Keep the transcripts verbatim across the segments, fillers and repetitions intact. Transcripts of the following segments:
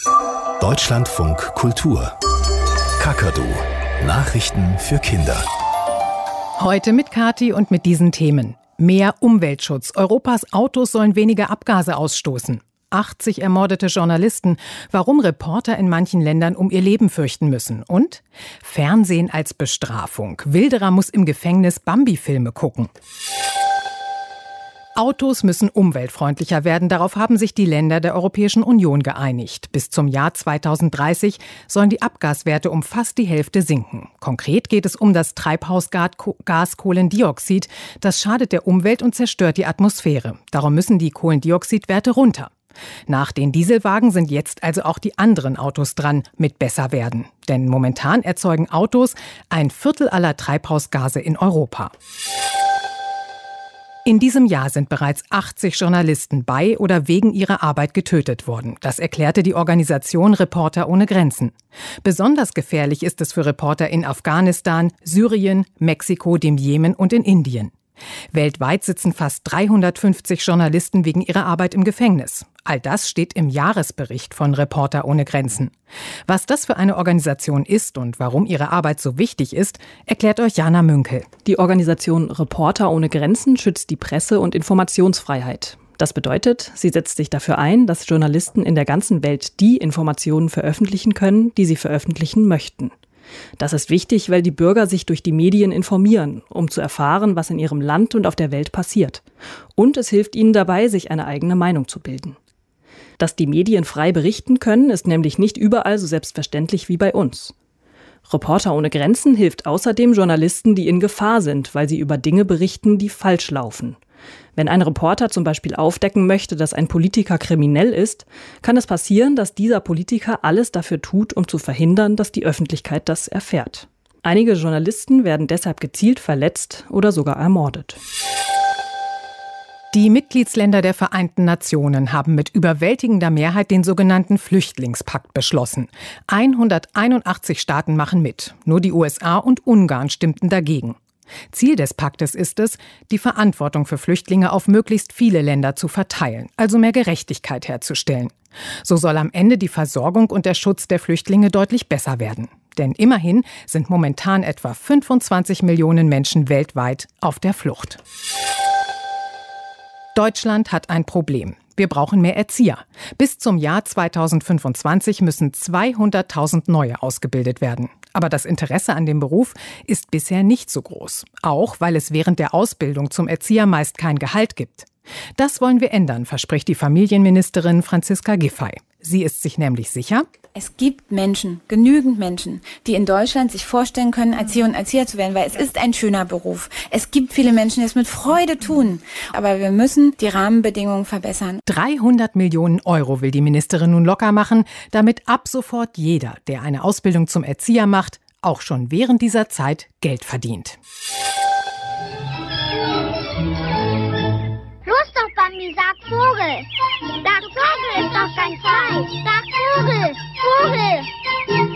Deutschlandfunk Kultur. Kakadu. Nachrichten für Kinder. Heute mit Kathi und mit diesen Themen. Mehr Umweltschutz. Europas Autos sollen weniger Abgase ausstoßen. achtzig ermordete Journalisten. Warum Reporter in manchen Ländern um ihr Leben fürchten müssen. Und Fernsehen als Bestrafung. Wilderer muss im Gefängnis Bambi-Filme gucken. Autos müssen umweltfreundlicher werden. Darauf haben sich die Länder der Europäischen Union geeinigt. Bis zum Jahr zweitausenddreißig sollen die Abgaswerte um fast die Hälfte sinken. Konkret geht es um das Treibhausgas Kohlendioxid. Das schadet der Umwelt und zerstört die Atmosphäre. Darum müssen die Kohlendioxidwerte runter. Nach den Dieselwagen sind jetzt also auch die anderen Autos dran mit besser werden. Denn momentan erzeugen Autos ein Viertel aller Treibhausgase in Europa. In diesem Jahr sind bereits achtzig Journalisten bei oder wegen ihrer Arbeit getötet worden. Das erklärte die Organisation Reporter ohne Grenzen. Besonders gefährlich ist es für Reporter in Afghanistan, Syrien, Mexiko, dem Jemen und in Indien. Weltweit sitzen fast dreihundertfünfzig Journalisten wegen ihrer Arbeit im Gefängnis. All das steht im Jahresbericht von Reporter ohne Grenzen. Was das für eine Organisation ist und warum ihre Arbeit so wichtig ist, erklärt euch Jana Münkel. Die Organisation Reporter ohne Grenzen schützt die Presse- und Informationsfreiheit. Das bedeutet, sie setzt sich dafür ein, dass Journalisten in der ganzen Welt die Informationen veröffentlichen können, die sie veröffentlichen möchten. Das ist wichtig, weil die Bürger sich durch die Medien informieren, um zu erfahren, was in ihrem Land und auf der Welt passiert. Und es hilft ihnen dabei, sich eine eigene Meinung zu bilden. Dass die Medien frei berichten können, ist nämlich nicht überall so selbstverständlich wie bei uns. Reporter ohne Grenzen hilft außerdem Journalisten, die in Gefahr sind, weil sie über Dinge berichten, die falsch laufen. Wenn ein Reporter zum Beispiel aufdecken möchte, dass ein Politiker kriminell ist, kann es passieren, dass dieser Politiker alles dafür tut, um zu verhindern, dass die Öffentlichkeit das erfährt. Einige Journalisten werden deshalb gezielt verletzt oder sogar ermordet. Die Mitgliedsländer der Vereinten Nationen haben mit überwältigender Mehrheit den sogenannten Flüchtlingspakt beschlossen. hunderteinundachtzig Staaten machen mit. Nur die U S A und Ungarn stimmten dagegen. Ziel des Paktes ist es, die Verantwortung für Flüchtlinge auf möglichst viele Länder zu verteilen, also mehr Gerechtigkeit herzustellen. So soll am Ende die Versorgung und der Schutz der Flüchtlinge deutlich besser werden. Denn immerhin sind momentan etwa fünfundzwanzig Millionen Menschen weltweit auf der Flucht. Deutschland hat ein Problem. Wir brauchen mehr Erzieher. Bis zum Jahr zweitausendfünfundzwanzig müssen zweihunderttausend neue ausgebildet werden. Aber das Interesse an dem Beruf ist bisher nicht so groß. Auch weil es während der Ausbildung zum Erzieher meist kein Gehalt gibt. Das wollen wir ändern, verspricht die Familienministerin Franziska Giffey. Sie ist sich nämlich sicher: Es gibt Menschen, genügend Menschen, die in Deutschland sich vorstellen können, Erzieher und Erzieher zu werden, weil es ist ein schöner Beruf. Es gibt viele Menschen, die es mit Freude tun. Aber wir müssen die Rahmenbedingungen verbessern. dreihundert Millionen Euro will die Ministerin nun locker machen, damit ab sofort jeder, der eine Ausbildung zum Erzieher macht, auch schon während dieser Zeit Geld verdient. Los doch, Bambi, sag Vogel. Sag Vogel ist doch dein Feind. Sag Vogel, Vogel.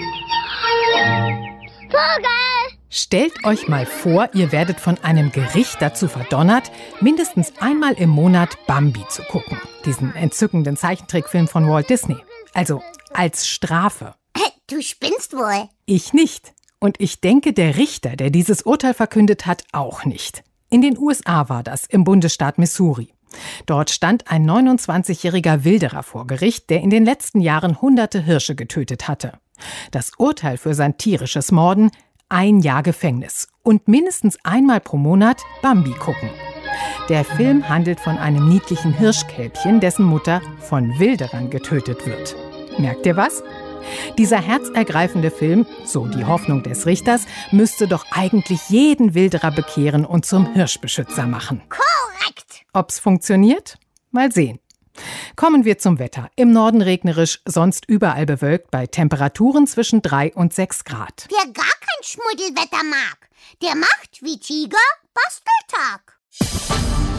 Vogel! Stellt euch mal vor, ihr werdet von einem Gericht dazu verdonnert, mindestens einmal im Monat Bambi zu gucken. Diesen entzückenden Zeichentrickfilm von Walt Disney. Also als Strafe. Du spinnst wohl. Ich nicht. Und ich denke, der Richter, der dieses Urteil verkündet hat, auch nicht. In den U S A war das, im Bundesstaat Missouri. Dort stand ein neunundzwanzigjähriger Wilderer vor Gericht, der in den letzten Jahren hunderte Hirsche getötet hatte. Das Urteil für sein tierisches Morden: ein Jahr Gefängnis und mindestens einmal pro Monat Bambi gucken. Der Film handelt von einem niedlichen Hirschkälbchen, dessen Mutter von Wilderern getötet wird. Merkt ihr was? Dieser herzergreifende Film, so die Hoffnung des Richters, müsste doch eigentlich jeden Wilderer bekehren und zum Hirschbeschützer machen. Korrekt! Ob's funktioniert? Mal sehen. Kommen wir zum Wetter. Im Norden regnerisch, sonst überall bewölkt bei Temperaturen zwischen drei und sechs Grad. Wer gar kein Schmuddelwetter mag, der macht wie Tiger Basteltag.